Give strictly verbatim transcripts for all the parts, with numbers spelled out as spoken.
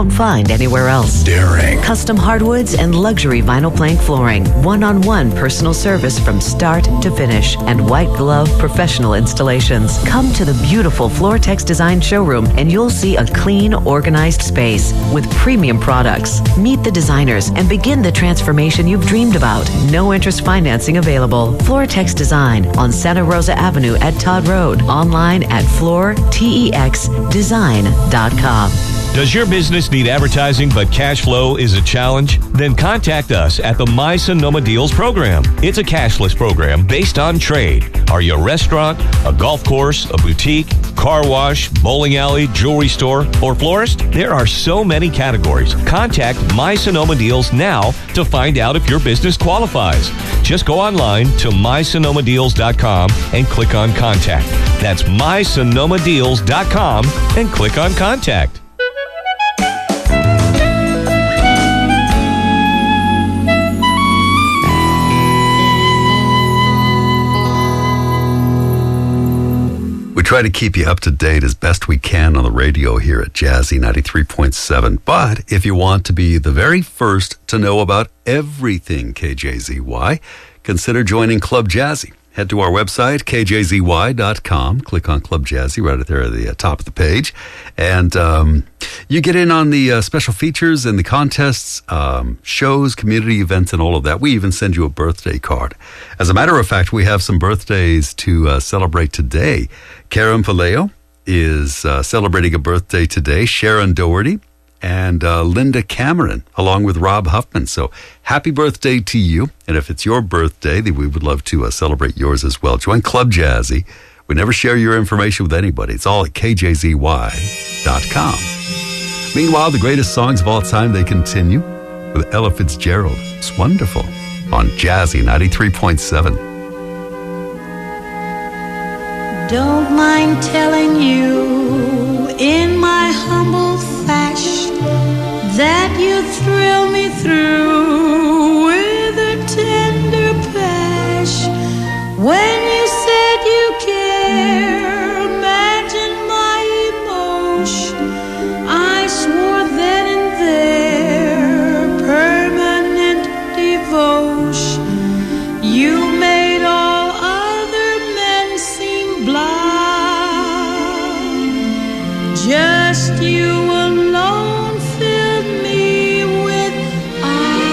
find anywhere else. Daring. Custom hardwoods and luxury vinyl plank flooring. One-on-one personal service from start to finish. And white glove professional installations. Come to the beautiful Floortex Design showroom and you'll see a clean, organized space with premium products. Meet the designers and begin the transformation you've dreamed about. No interest financing available. Floortex Design on Santa Rosa Avenue at Todd Road. Online at floor tex design dot com. Does your business need advertising but cash flow is a challenge? Then contact us at the My Sonoma Deals program. It's a cashless program based on trade. Are you a restaurant, a golf course, a boutique, car wash, bowling alley, jewelry store, or florist? There are so many categories. Contact My Sonoma Deals now to find out if your business qualifies. Just go online to my sonoma deals dot com and click on Contact. That's my sonoma deals dot com and click on Contact. We try to keep you up to date as best we can on the radio here at Jazzy ninety-three point seven. But if you want to be the very first to know about everything K J Z Y, consider joining Club Jazzy. Head to our website, k j z y dot com. Click on Club Jazzy right there at the uh, top of the page. And um, you get in on the uh, special features and the contests, um, shows, community events, and all of that. We even send you a birthday card. As a matter of fact, we have some birthdays to uh, celebrate today. Karen Paleo is uh, celebrating a birthday today. Sharon Doherty and uh, Linda Cameron, along with Rob Huffman. So happy birthday to you. And if it's your birthday, then we would love to uh, celebrate yours as well. Join Club Jazzy. We never share your information with anybody. It's all at k j z y dot com. Meanwhile, the greatest songs of all time, they continue with Ella Fitzgerald. It's wonderful on Jazzy ninety-three point seven. Don't mind telling you in my humble fashion that you thrill me through with a tender passion. When you said you care, imagine my emotion. I swore then and there, permanent devotion. You made all other men seem blind. Just you alone filled me with eyes.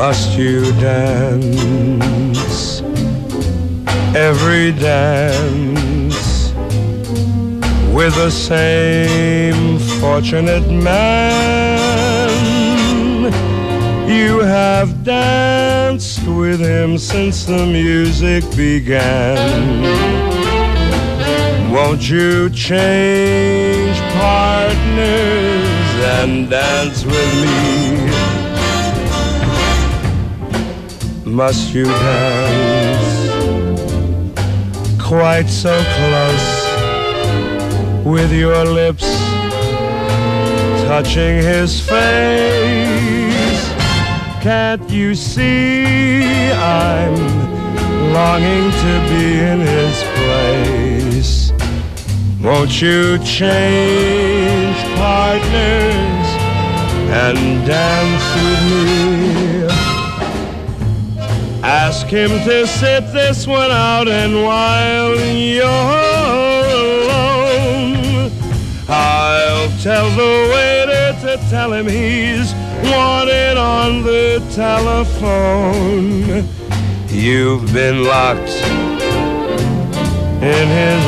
must you dance every dance with the same fortunate man? You have danced with him since the music began. Won't you change partners and dance with me? Must you dance quite so close, with your lips touching his face? Can't you see I'm longing to be in his place? Won't you change partners and dance with me? Ask him to sit this one out, and while you're alone, I'll tell the waiter to tell him he's wanted on the telephone. You've been locked in his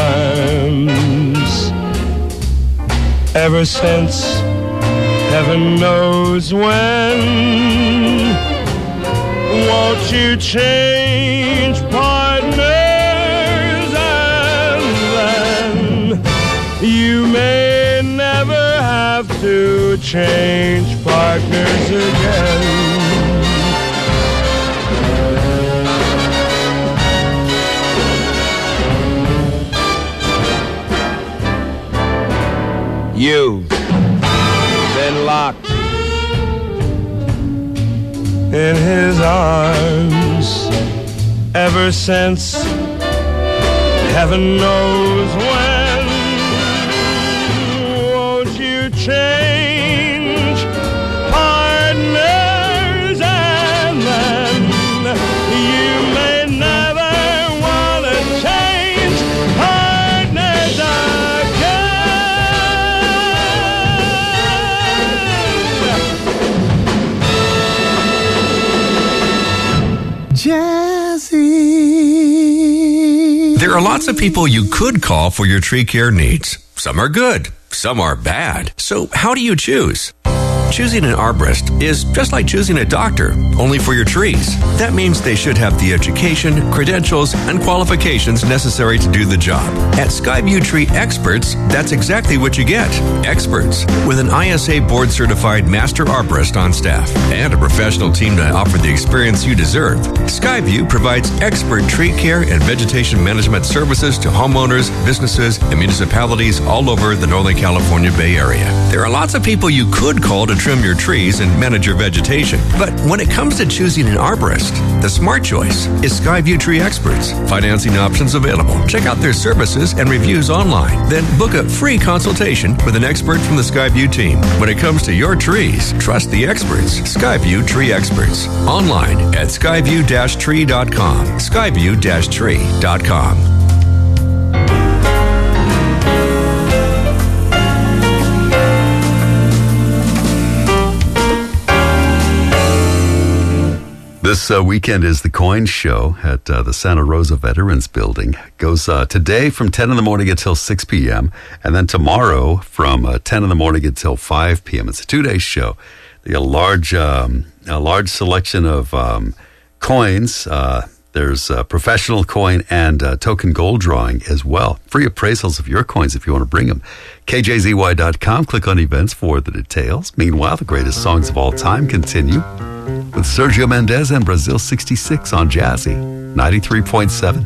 arms ever since heaven knows when. Won't you change partners, and then you may never have to change partners again. You've been locked in his arms ever since heaven knows when. Won't you change partners, and then you may never want to change partners again. Jazzy. There are lots of people you could call for your tree care needs. Some are good, some are bad. So how do you choose? Choosing an arborist is just like choosing a doctor, only for your trees. That means they should have the education, credentials, and qualifications necessary to do the job. At Skyview Tree Experts, that's exactly what you get. Experts, with an I S A board-certified master arborist on staff and a professional team to offer the experience you deserve. Skyview provides expert tree care and vegetation management services to homeowners, businesses, and municipalities all over the Northern California Bay Area. There are lots of people you could call to trim your trees and manage your vegetation. But when it comes to choosing an arborist, the smart choice is Skyview Tree Experts. Financing options available. Check out their services and reviews online. Then book a free consultation with an expert from the Skyview team. When it comes to your trees, trust the experts. Skyview Tree Experts. Online at skyview dash tree dot com. skyview dash tree dot com. This uh, weekend is the Coin Show at uh, the Santa Rosa Veterans Building. Goes uh, today from ten in the morning until six p.m. and then tomorrow from uh, ten in the morning until five p.m. It's a two-day show. They got a large, um, a large selection of um, coins. Uh, there's a professional coin and uh, token gold drawing as well. Free appraisals of your coins if you want to bring them. K J Z Y dot com. Click on events for the details. Meanwhile, the greatest songs of all time continue with Sergio Mendes and Brazil sixty-six on Jazzy ninety-three point seven.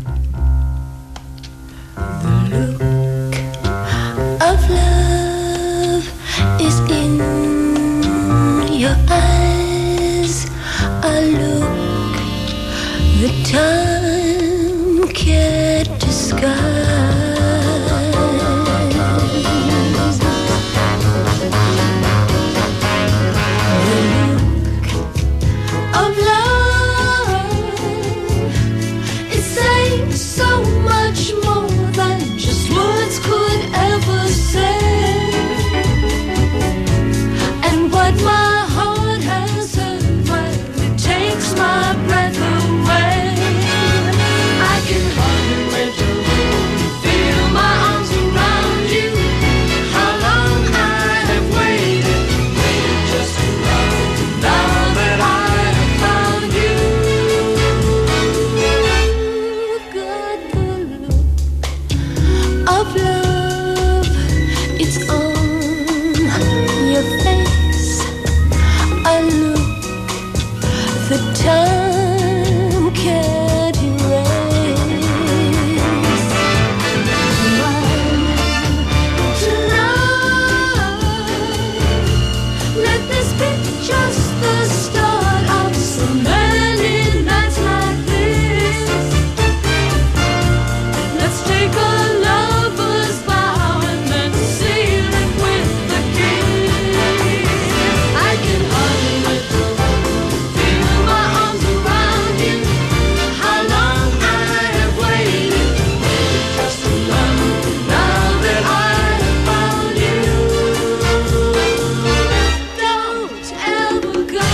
The look of love is in your eyes. A look that time can't disguise. Let this be just the start of so many nights like this. Let's take a lover's vow and then seal it with a kiss. I can hardly wait to feel my arms around you. How long I have waited, just to learn now that I have found you. Don't ever go.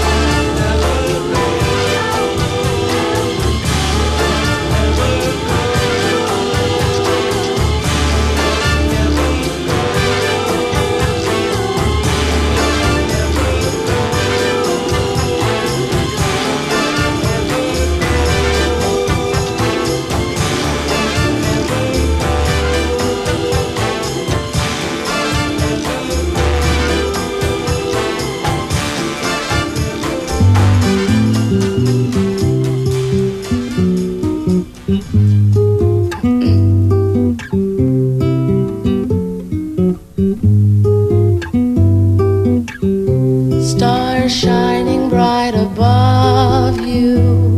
Stars shining bright above you.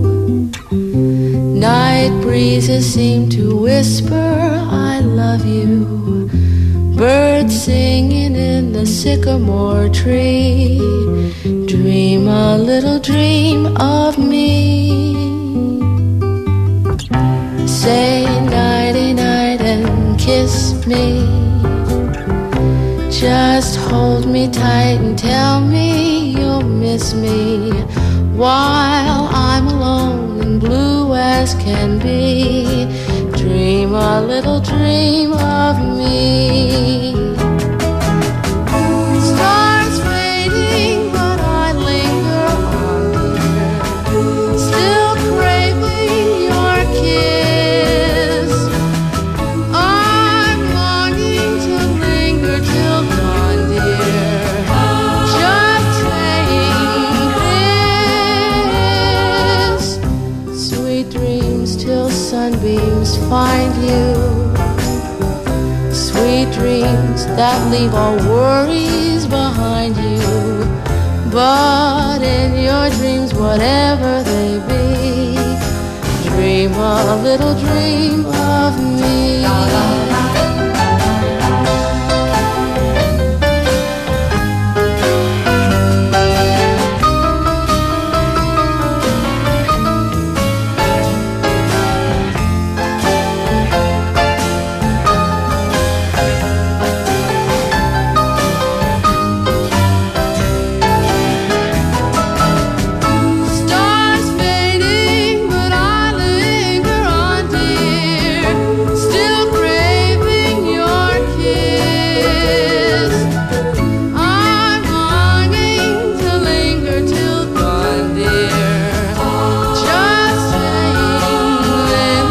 Night breezes seem to whisper, I love you. Birds singing in the sycamore tree. Dream a little dream of me. Say nighty night and kiss me. Just hold me tight and tell me you'll miss me while I'm alone and blue as can be. Dream a little dream of me. Stars fading, but I linger on here, still craving your kiss. I'm longing to linger till dawn, dear. Just saying this. Sweet dreams till sunbeams find you. Sweet dreams that leave all worries behind you. But in your dreams, whatever they be, dream a little dream of me. Stars fading, but I linger on, dear, still craving your kiss. I'm longing to linger till dawn, dear. Just saying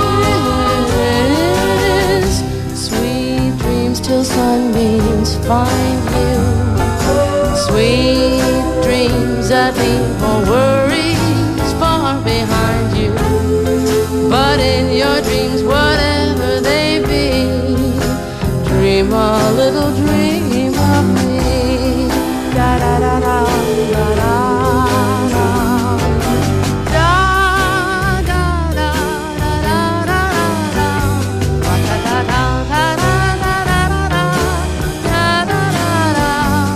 this. Sweet dreams till sunbeams find you. Sweet dreams that leave all worries far behind you. But in your dreams, whatever they be, dream a little dream of me. Da da da da da da da. Da da da da da da da. Da da da da da da da da da. Da da da da.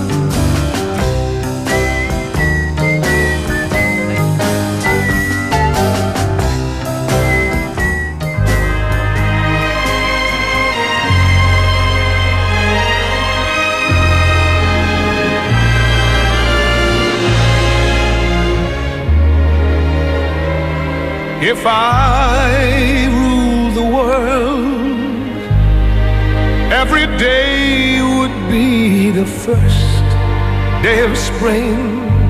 If I rule the world, every day would be the first day of spring.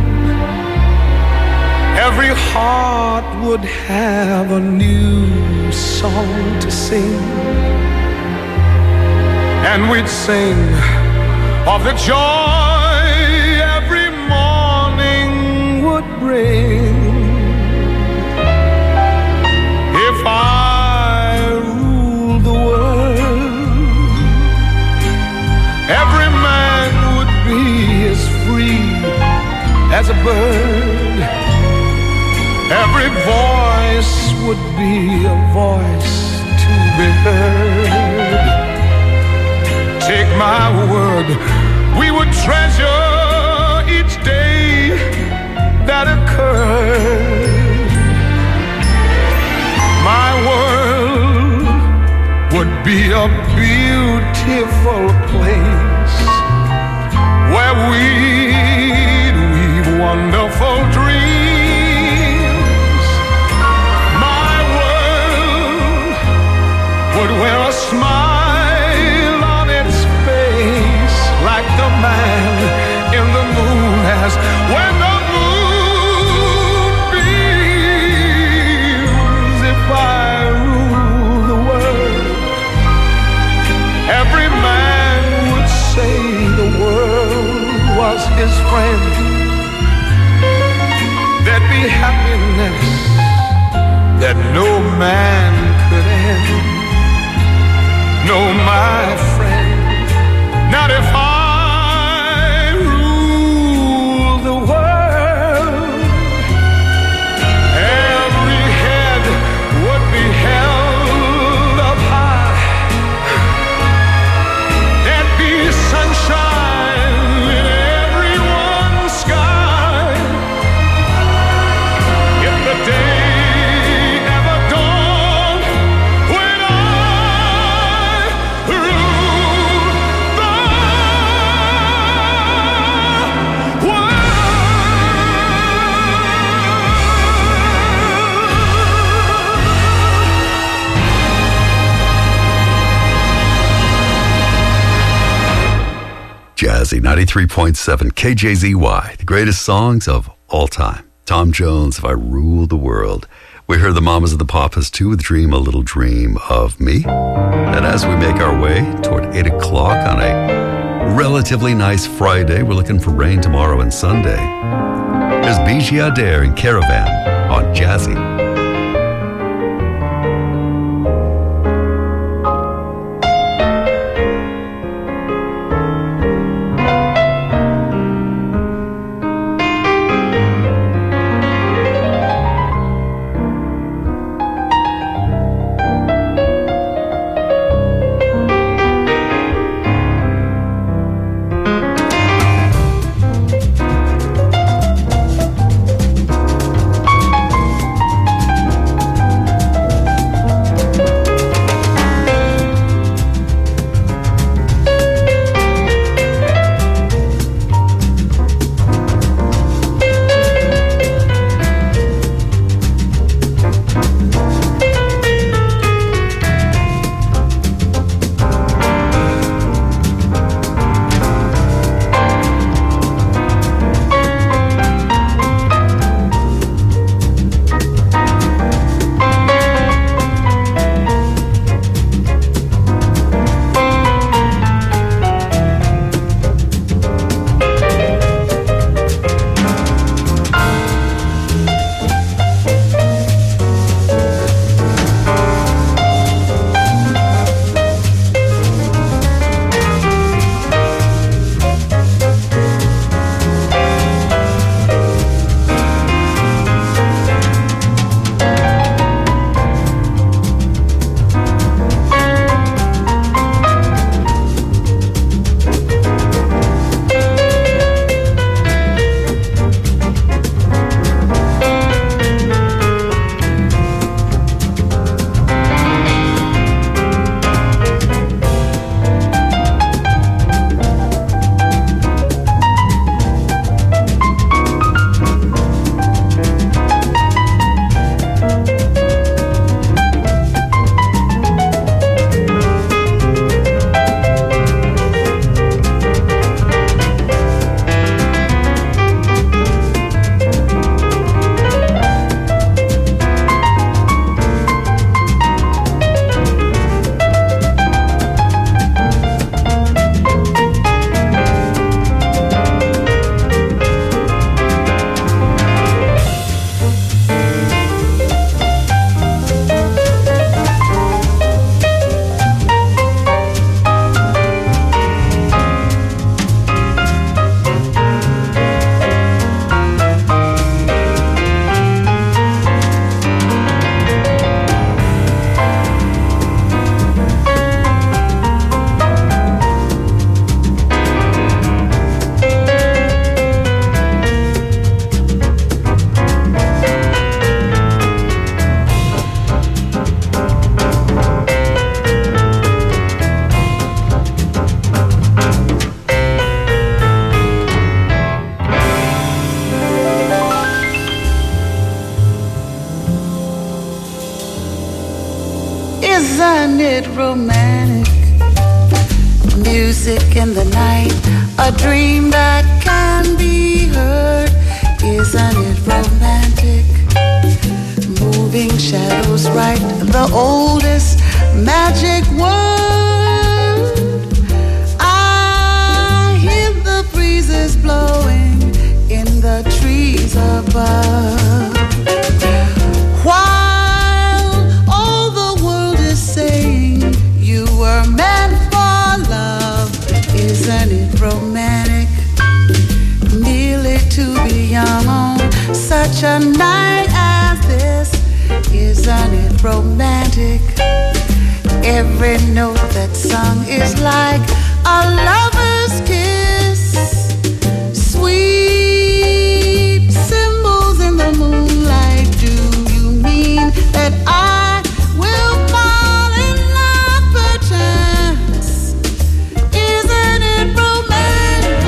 Every heart would have a new song to sing, and we'd sing of the joy every morning would bring. If I ruled the world, every man would be as free as a bird. Every voice would be a voice to be heard. Take my word, we would treasure each day that occurred. My world would be a beautiful place where we'd weave wonderful dreams. My world would wear a smile on its face like the man in the moon has when the moon beams. If I rule the world, every man would say the world was his friend. There'd be happiness that no man could end. No, my friend, not if I rule the world. Every head would be held up high. There'd be sunshine in everyone's sky. If the day ever dawned when I rule the world. Jazzy ninety-three point seven K J Z Y, the greatest songs of all time. Tom Jones, If I Rule the World. We heard the Mamas and the Papas too with Dream a Little Dream of Me. And as we make our way toward eight o'clock on a relatively nice Friday, we're looking for rain tomorrow and Sunday. There's Bijou Adair and Caravan on Jazzy. Isn't it romantic? Music in the night, a dream that can be heard. Isn't it romantic? Moving shadows write the oldest magic word. I hear the breezes blowing in the trees above. While all the world is saying you were meant for love, isn't it romantic? Merely to be young on such a night as this, isn't it romantic? Every note that's sung is like a lover's kiss. Sweet symbols in the moonlight. Do you mean that I will fall in love perchance? Isn't it romantic?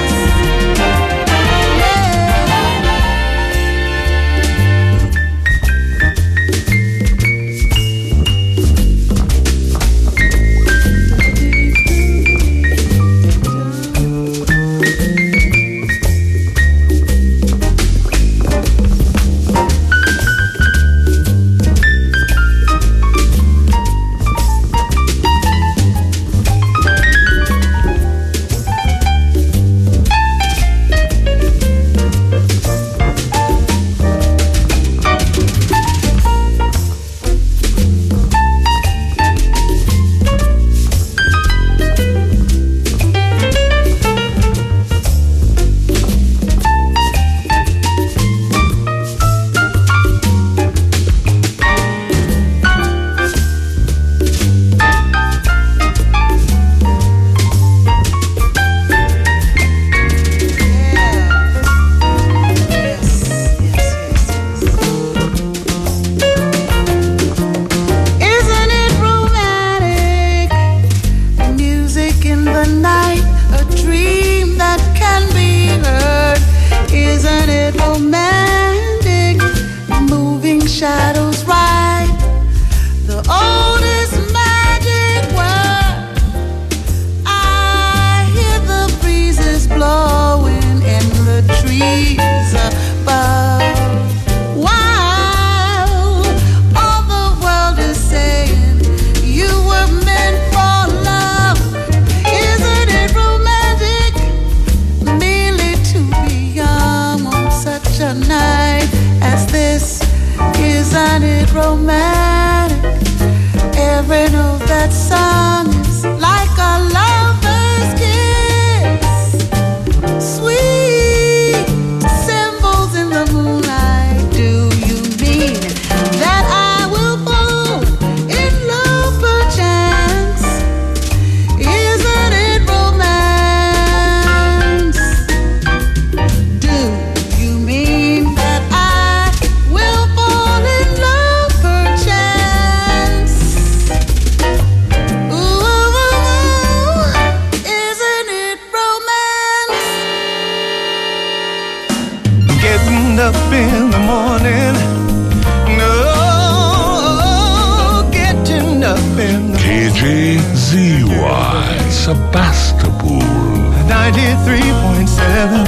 Sebastopol ninety-three point seven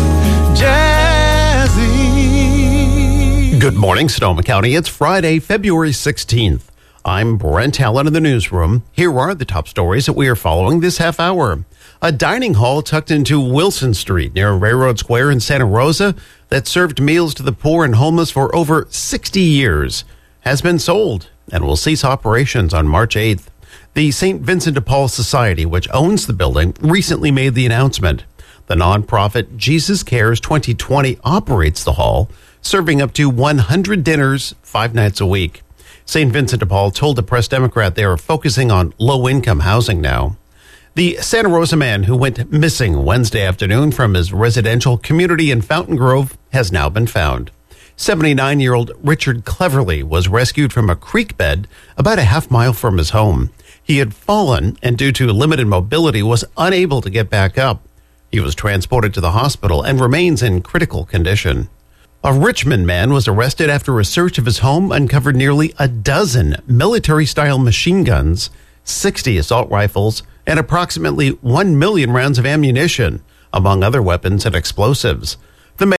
Jazzy. Good morning, Sonoma County. It's Friday, February sixteenth. I'm Brent Allen in the newsroom. Here are the top stories that we are following this half hour. A dining hall tucked into Wilson Street near Railroad Square in Santa Rosa that served meals to the poor and homeless for over sixty years has been sold and will cease operations on March eighth. The Saint Vincent de Paul Society, which owns the building, recently made the announcement. The nonprofit Jesus Cares twenty twenty operates the hall, serving up to one hundred dinners five nights a week. Saint Vincent de Paul told the Press Democrat they are focusing on low-income housing now. The Santa Rosa man who went missing Wednesday afternoon from his residential community in Fountain Grove has now been found. seventy-nine-year-old Richard Cleverly was rescued from a creek bed about a half mile from his home. He had fallen and due to limited mobility was unable to get back up. He was transported to the hospital and remains in critical condition. A Richmond man was arrested after a search of his home uncovered nearly a dozen military-style machine guns, sixty assault rifles, and approximately one million rounds of ammunition, among other weapons and explosives.